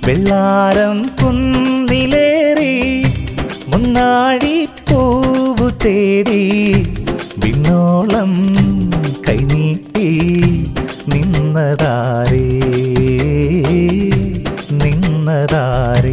വെള്ളാരം കുന്നിലേറി മുന്നാഴി പൂവു തേടി വിണ്ണോളം കൈനീട്ടി നിന്നതാരേ നിന്നതാരേ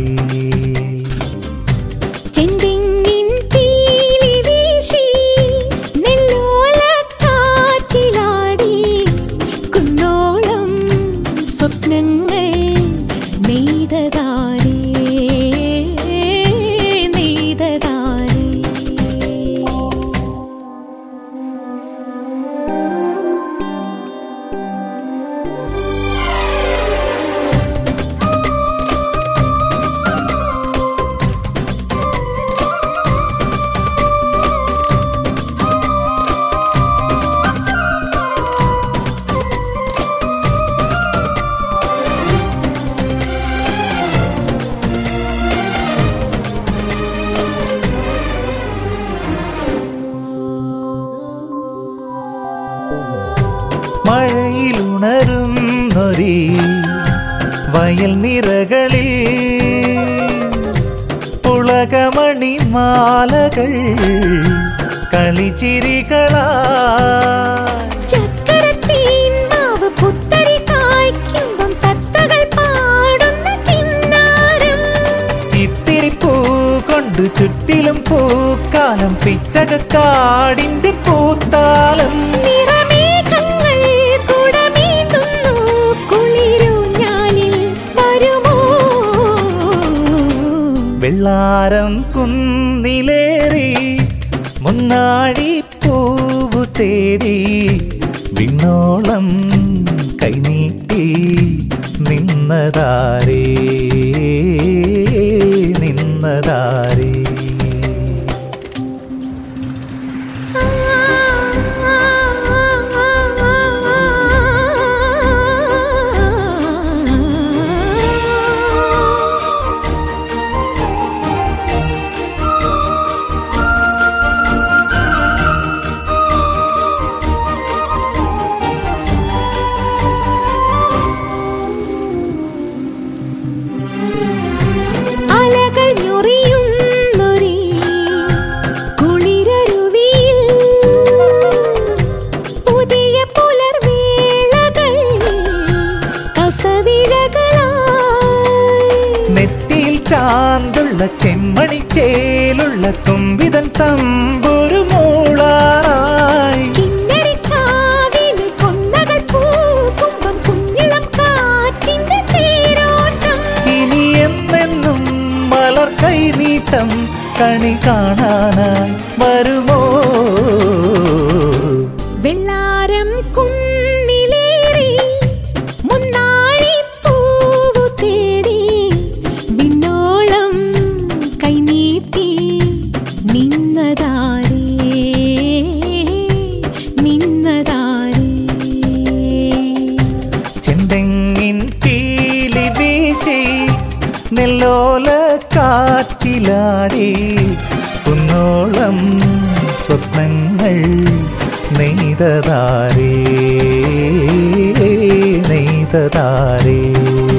മഴയിലുണരുന്നൊരീ വയൽ നിറകളിൽ പുളകമണി മാലകൾ കളിച്ചിരികളാ ഇത്തിരി പൂ കൊണ്ട് ചുറ്റിലും പൂക്കാലം പിച്ചകക്കാടിന്റെ പൂത്താലം വെള്ളാരം കുന്നിലേറി മുന്നാഴി പൂവു തേടി വിണ്ണോളം കൈനീട്ടി നിന്നതാരേ നിന്നതാരേ നെറ്റിയിൽ ചാന്തുള്ള ചെമ്മണി ചേലുള്ള തുമ്പിതൻ തമ്പുരു മൂളാറായി ഇനി എന്നെന്നും മലർ കൈനീട്ടം കണി കാണാനായി വരുമോ വെള്ളാരം കുന്നിലേറി മുന്നാഴി പൂവു തേടി വിണ്ണോളം കൈനീട്ടി നിന്നതാരേ നിന്നതാരേ ചെന്തെങ്ങിൻ പീലി വീശി നെല്ലോല കാറ്റിലാടി കുന്നോളം സ്വപ്നങ്ങൾ നെയ്തതാരേ നെയ്തതാരേ